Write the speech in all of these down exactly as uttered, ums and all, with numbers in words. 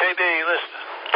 D, listen.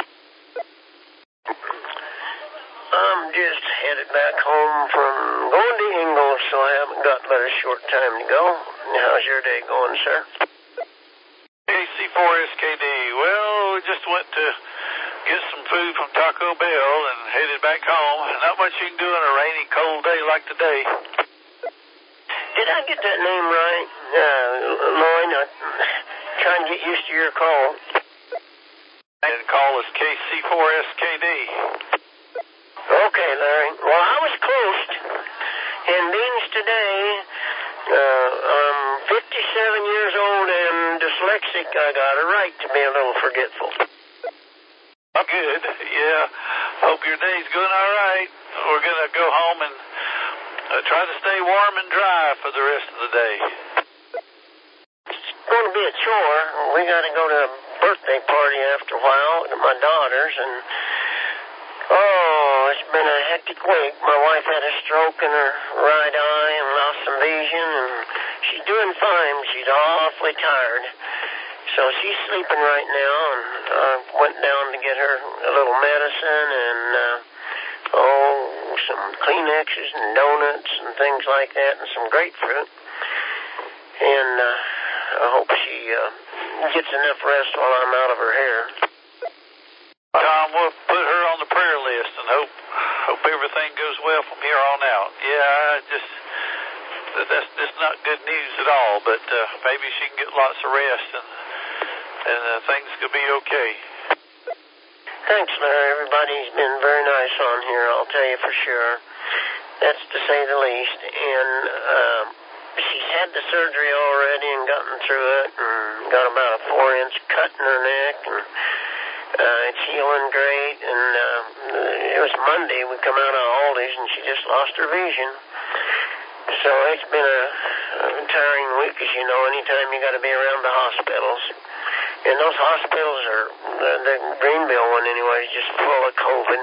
I'm just headed back home from going to Ingalls, so I haven't got but a short time to go. How's your day going, sir? K C four S K D. Well, we just went to get some food from Taco Bell and headed back home. Not much you can do on a rainy, cold day like today. Did I get that name right? Uh, Lloyd, I'm trying to get used to your call. And call is K C four S K D. Okay, Larry. Well, I was close. In means today, uh, I'm fifty-seven years old and dyslexic. I got a right to be a little forgetful. Oh, good. Yeah. Hope your day's going all right. We're going to go home and uh, try to stay warm and dry for the rest of the day. It's going to be a chore. We got to go to a birthday party after a while at my daughter's, and oh, it's been a hectic week. My wife had a stroke in her right eye and lost some vision, and she's doing fine. She's awfully tired. So she's sleeping right now, and I went down to get her a little medicine and, uh, oh, some Kleenexes and donuts and things like that, and some grapefruit. And uh, I hope she uh, gets enough rest while I'm out of her hair. Tom, we'll put her on the prayer list and hope hope everything goes well from here on out. Yeah, I just that's just not good news at all, but uh, maybe she can get lots of rest and and uh, things could be okay. Thanks, Larry. Everybody's been very nice on here, I'll tell you for sure. That's to say the least. And uh, she's had the surgery already and gotten through it and got about a four-inch cut in her neck, and uh, it's healing great. And uh, it was Monday. We come out of Aldi's, and she just lost her vision. So it's been a, a tiring week, as you know, anytime you got to be around the hospitals. And those hospitals are, the, the Greenville one anyway, is just full of COVID.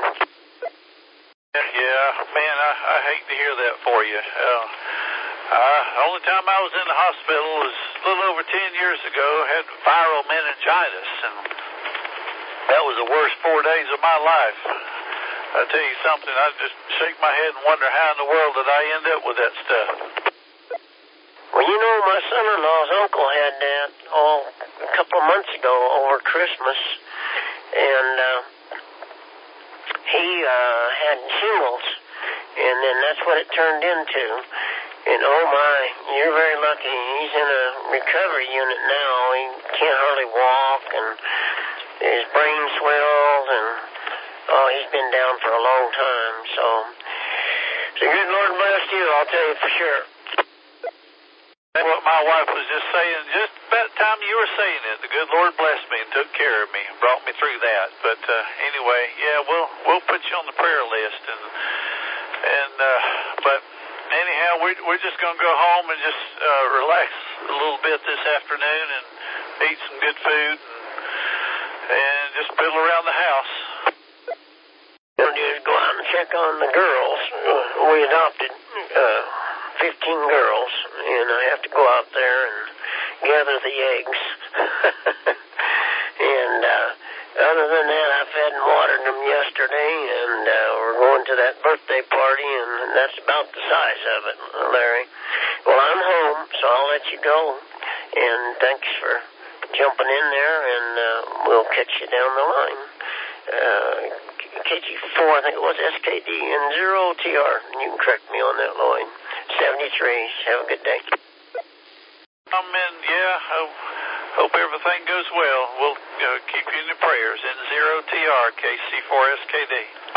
Yeah, man, I, I hate to hear that for you. Uh, uh, the only time I was in the hospital was a little over ten years ago. I had viral meningitis, and that was the worst four days of my life. I tell you something, I just shake my head and wonder how in the world did I end up with that stuff. Well, you know, my son-in-law's uncle had that all a couple of months ago over Christmas, and uh, he uh, had shingles, and then that's what it turned into. And oh my, you're very lucky. He's in a recovery unit now. He can't hardly walk, and his brain swells, and oh, he's been down for a long time. So, so good Lord bless you, I'll tell you for sure. That's what my wife was just saying. Just about the time you were saying it, the good Lord blessed me and took care of me and brought me through that. But uh, anyway, yeah, we'll we'll put you on the prayer list, and and uh, but anyhow, we we're just gonna go home and just uh, relax a little bit this afternoon and eat some good food and, and just piddle around the house. We'll just go out and check on the girls. We adopted uh, fifteen girls, and I have to go out there and gather the eggs. And uh, other than that, I fed and watered them yesterday, and uh, we're going to that birthday party, and that's about the size of it, Larry. Well, I'm home, so I'll let you go, and thanks for jumping in there, and uh, we'll catch you down the line. Uh, K G four, I think it was S K D, and zero T R. You can correct me on that, Lloyd. seventy-three. Have a good day. Um, and yeah, hope, hope everything goes well. We'll uh, keep you in the prayers. In zero T R, K C four S K D.